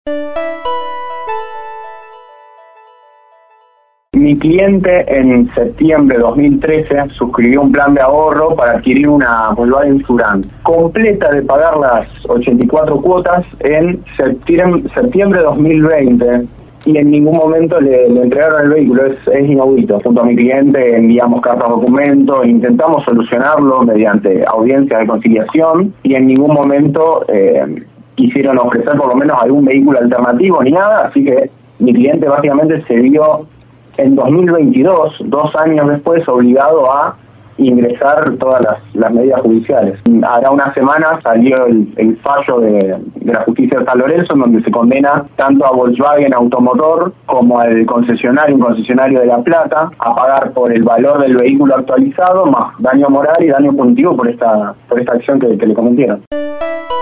Mi cliente en septiembre de 2013 suscribió un plan de ahorro para adquirir una Volkswagen Touran. Completa de pagar las 84 cuotas en septiembre de 2020 y en ningún momento le entregaron el vehículo. Es inaudito. Junto a mi cliente enviamos cartas documentos, intentamos solucionarlo mediante audiencia de conciliación y en ningún momento quisieron ofrecer por lo menos algún vehículo alternativo ni nada, así que mi cliente básicamente se vio en 2022, 2 años después, obligado a ingresar todas las medidas judiciales. Hará una semana salió el fallo de la justicia de San Lorenzo, en donde se condena tanto a Volkswagen Automotor como al concesionario, un concesionario de La Plata, a pagar por el valor del vehículo actualizado, más daño moral y daño punitivo por esta acción que le cometieron.